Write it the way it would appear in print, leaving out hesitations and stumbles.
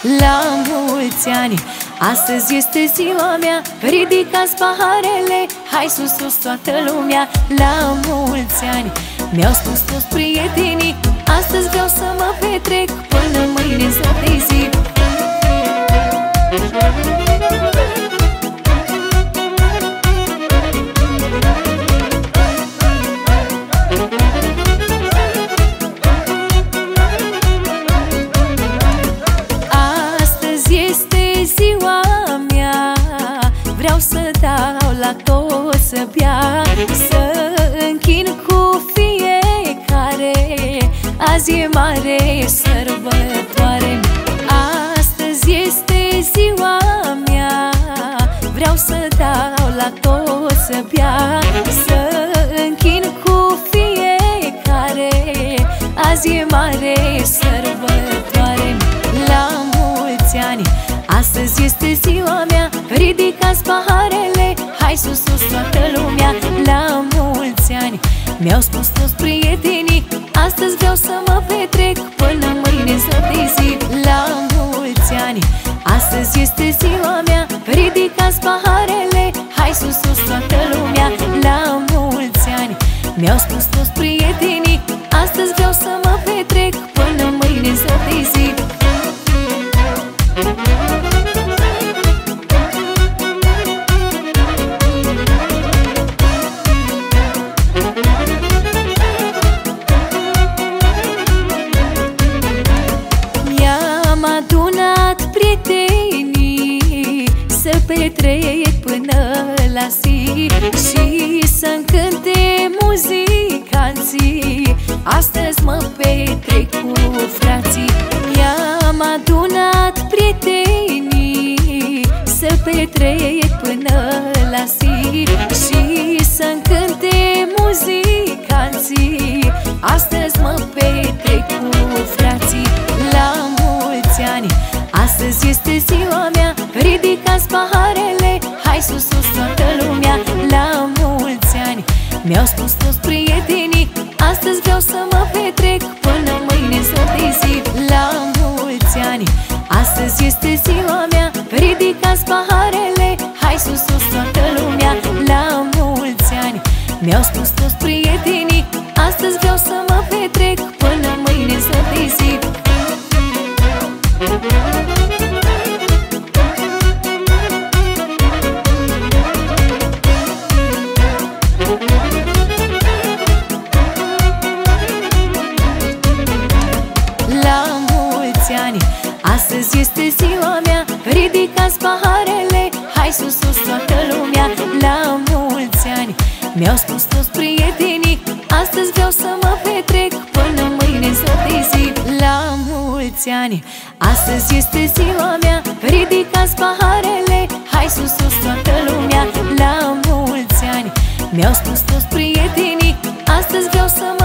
La mulți ani, astăzi este ziua mea, ridicați paharele, hai sus, sus toată lumea. La mulți ani, mi-au spus toți prietenii, astăzi vreau să mă petrec până mâine să te zi. Vreau să dau la toți să bea, să închin cu fiecare, azi e mare sărbătoare. Astăzi este ziua mea, vreau să dau la toți să bea, să închin cu fiecare, azi e mare sărbătoare. La mulți ani, astăzi este ziua mea, ridicați paharele, hai sus, sus toată lumea. La mulți ani, mi-au spus toți prietenii, astăzi vreau să mă petrec până mâine să te zi. La mulți ani, astăzi este ziua mea, ridicați paharele, hai sus, sus toată lumea. La mulți ani, mi-au spus toți prietenii, astăzi vreau să mă petrec până mâine să te zi. Să petrec până la zi și să-mi cânte muzicanții, astăzi mă petrec cu frații. I-am adunat prietenii, să petrec până la zi și să-mi cânte muzicanții, astăzi mă petrec cu frații. La mulți ani, astăzi este ziua mea, ridicați paharele, hai sus, sus toată lumea. La mulți ani, mi-au spus toți prietenii, astăzi vreau să mă petrec până mâine să te zi. La mulți ani, astăzi este ziua mea, ridicați paharele, hai sus, sus toată lumea. La mulți ani, mi-au spus toți prietenii, astăzi vreau să mă petrec până mâine să te zi. La mulți ani, astăzi este ziua mea, ridicați paharele, hai sus, sus toată lumea. La mulți ani, mi-au spus toți prietenii, astăzi vreau să mă petrec până mâine să te zi. La mulți ani, astăzi este ziua mea, ridicați paharele, hai sus, sus toată lumea. La mulți ani, mi-au spus toți prietenii, astăzi vreau să mă